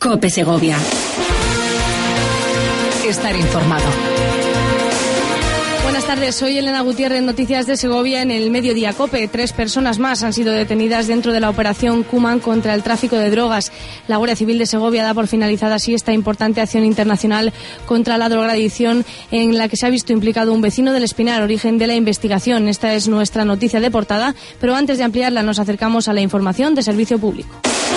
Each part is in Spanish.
COPE Segovia. Estar informado. Buenas tardes, soy Elena Gutiérrez, Noticias de Segovia en el Mediodía COPE. 3 personas más han sido detenidas dentro de la operación Cuman contra el tráfico de drogas. La Guardia Civil de Segovia da por finalizada así esta importante acción internacional contra la drogadicción en la que se ha visto implicado un vecino del Espinar, origen de la investigación. Esta es nuestra noticia de portada, pero antes de ampliarla nos acercamos a la información de servicio público.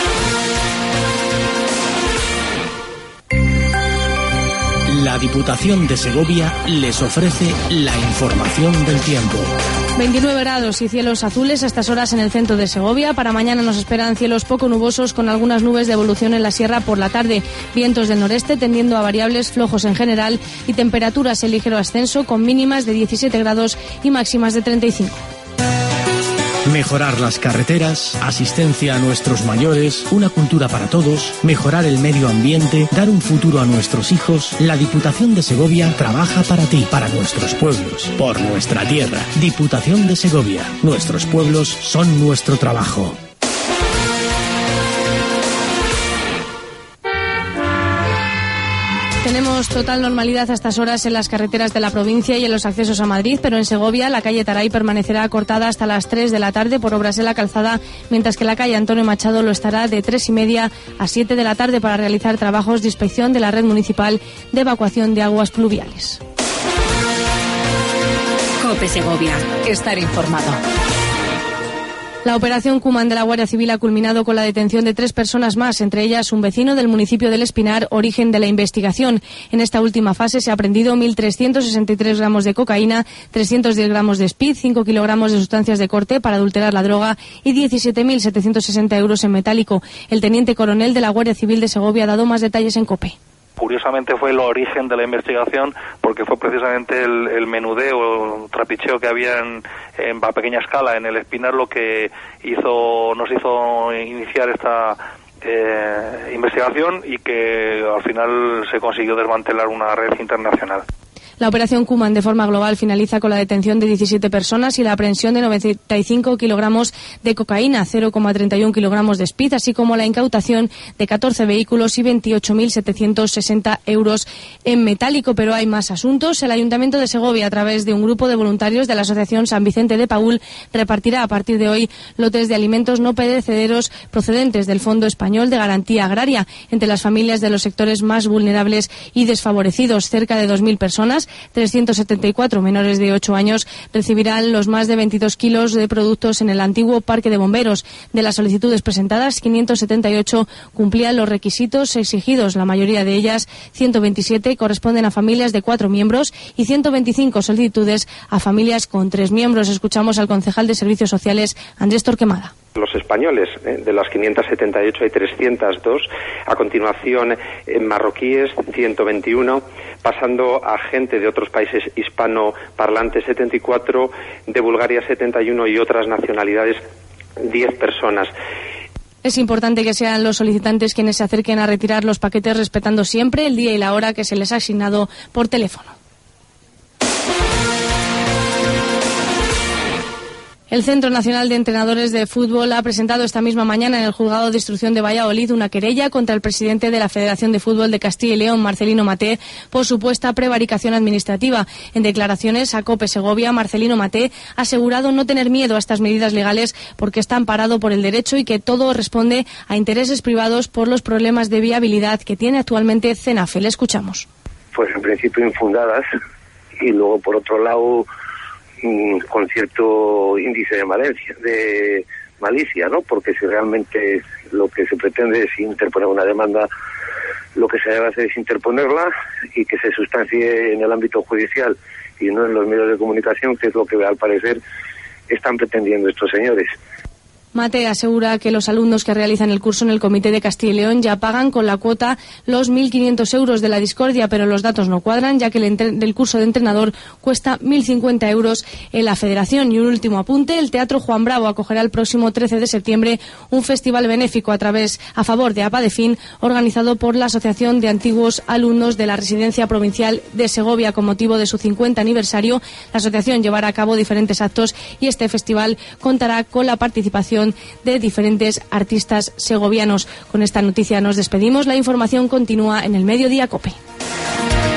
La Diputación de Segovia les ofrece la información del tiempo. 29 grados y cielos azules a estas horas en el centro de Segovia. Para mañana nos esperan cielos poco nubosos con algunas nubes de evolución en la sierra por la tarde. Vientos del noreste tendiendo a variables, flojos en general, y temperaturas en ligero ascenso con mínimas de 17 grados y máximas de 35. Mejorar las carreteras, asistencia a nuestros mayores, una cultura para todos, mejorar el medio ambiente, dar un futuro a nuestros hijos. La Diputación de Segovia trabaja para ti, para nuestros pueblos, por nuestra tierra. Diputación de Segovia. Nuestros pueblos son nuestro trabajo. Tenemos total normalidad a estas horas en las carreteras de la provincia y en los accesos a Madrid, pero en Segovia la calle Taray permanecerá cortada hasta las 3 de la tarde por obras en la calzada, mientras que la calle Antonio Machado lo estará de 3:30 a 7 de la tarde para realizar trabajos de inspección de la red municipal de evacuación de aguas pluviales. COPE Segovia. Estar informado. La operación Cuman de la Guardia Civil ha culminado con la detención de 3 personas más, entre ellas un vecino del municipio del Espinar, origen de la investigación. En esta última fase se ha aprehendido 1.363 gramos de cocaína, 310 gramos de speed, 5 kilogramos de sustancias de corte para adulterar la droga y 17.760 euros en metálico. El teniente coronel de la Guardia Civil de Segovia ha dado más detalles en COPE. Curiosamente fue el origen de la investigación porque fue precisamente el menudeo, el trapicheo que había a pequeña escala en el Espinar lo que nos hizo iniciar esta investigación y que al final se consiguió desmantelar una red internacional. La operación Cuman de forma global finaliza con la detención de 17 personas y la aprehensión de 95 kilogramos de cocaína, 0,31 kilogramos de speed, así como la incautación de 14 vehículos y 28.760 euros en metálico. Pero hay más asuntos. El Ayuntamiento de Segovia, a través de un grupo de voluntarios de la Asociación San Vicente de Paúl, repartirá a partir de hoy lotes de alimentos no perecederos procedentes del Fondo Español de Garantía Agraria entre las familias de los sectores más vulnerables y desfavorecidos. Cerca de 2.000 personas, 374 menores de 8 años, recibirán los más de 22 kilos de productos en el antiguo Parque de Bomberos. De las solicitudes presentadas, 578 cumplían los requisitos exigidos. La mayoría de ellas, 127, corresponden a familias de 4 miembros y 125 solicitudes a familias con 3 miembros. Escuchamos al concejal de Servicios Sociales, Andrés Torquemada. Los españoles, de las 578 hay 302, a continuación marroquíes 121, pasando a gente de otros países hispanoparlantes 74, de Bulgaria 71 y otras nacionalidades 10 personas. Es importante que sean los solicitantes quienes se acerquen a retirar los paquetes respetando siempre el día y la hora que se les ha asignado por teléfono. El Centro Nacional de Entrenadores de Fútbol ha presentado esta misma mañana en el Juzgado de Instrucción de Valladolid una querella contra el presidente de la Federación de Fútbol de Castilla y León, Marcelino Maté, por supuesta prevaricación administrativa. En declaraciones a COPE Segovia, Marcelino Maté ha asegurado no tener miedo a estas medidas legales porque está amparado por el derecho y que todo responde a intereses privados por los problemas de viabilidad que tiene actualmente CENAFE. Le escuchamos. Pues en principio infundadas y luego por otro lado con cierto índice de malicia, ¿no? Porque si realmente lo que se pretende es interponer una demanda, lo que se debe hacer es interponerla y que se sustancie en el ámbito judicial y no en los medios de comunicación, que es lo que al parecer están pretendiendo estos señores. Mate asegura que los alumnos que realizan el curso en el Comité de Castilla y León ya pagan con la cuota los 1.500 euros de la discordia, pero los datos no cuadran, ya que el curso de entrenador cuesta 1.050 euros en la Federación. Y un último apunte, el Teatro Juan Bravo acogerá el próximo 13 de septiembre un festival benéfico a favor de APADEFIN, organizado por la Asociación de Antiguos Alumnos de la Residencia Provincial de Segovia. Con motivo de su 50 aniversario, la asociación llevará a cabo diferentes actos y este festival contará con la participación colaboración de diferentes artistas segovianos. Con esta noticia nos despedimos. La información continúa en el Mediodía COPE.